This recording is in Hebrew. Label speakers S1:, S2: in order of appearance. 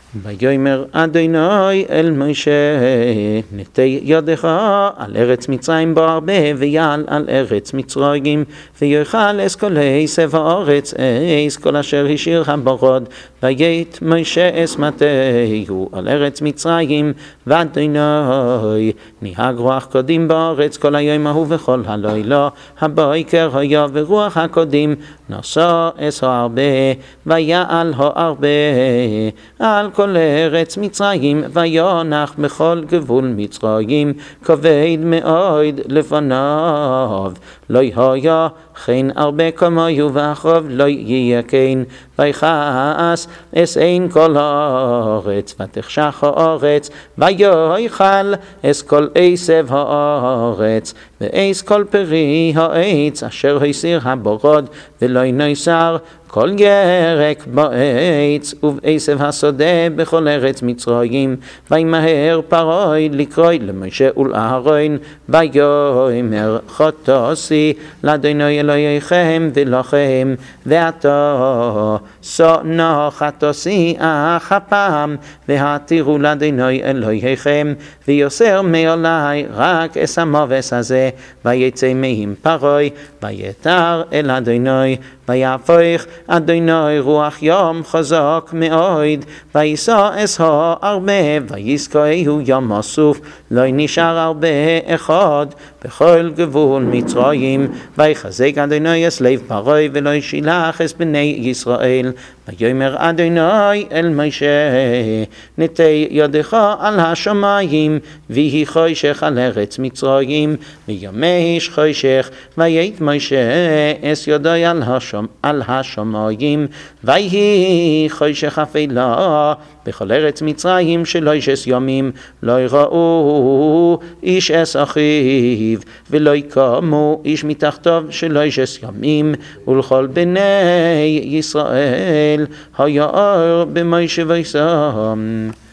S1: ויאמר אדוני אל משה, נטה ידך על ארץ מצרים בהרבה, ויעל על ארץ מצרים, ויאכל כל עשב הארץ, כל אשר השאיר הברד, ויית משה מטהו על ארץ מצרים, ואדוני נהג רוח קודים בארץ כל היום ההוא וכל הלילה, הבוקר היה ורוח הקודים נשא הרבה, ויעל הרבה על כל ארץ מצרים, וינח בכל גבול מצרים, כבד מאוד לפניו, לא היה כן הרבה כמוהו, ואחריו לא יהיה כן, ויכעס אין כל הארץ, ותחשך הארץ, ויאכל כל עשב הארץ, ואיס כל פרי העץ, אשר הסיר הברד, ולא נאסר כל ירק בעץ, ובעשב השדה בכל ארץ מצרים, וימהר פרעה לקרוא למשה ולאהרון, ויאמר חטאתי לאדוני אלוהיכם ולכם, ועתה שנא חטאתי אך הפעם, והתירו לאדוני אלוהיכם, ויוסר מעלי רק המובס הזה, ויצא מהם פרעה, ויתר אל אדוני, ויהפוך אדוני רוח ים חזק מאוד, וישא הרבה, ויזכהו ים הסוף, לא נשאר הרבה אחד בכל גבול מצרים, ויחזק אדוני את לב פרעה, ולא ישלח את בני ישראל. ויאמר אדוני אל משה, נטה ידך על השמיים, ויהי חושך על ארץ מצרים, וימש חושך, ויית משה את ידו על השמיים, ויהי חושך אפלה בכל ארץ מצרים 3 ימים, לא יראו איש את אחיו, ולא יקמו איש מתחתיו 3 ימים, ולכל בני ישראל היה אור במשה ויסם.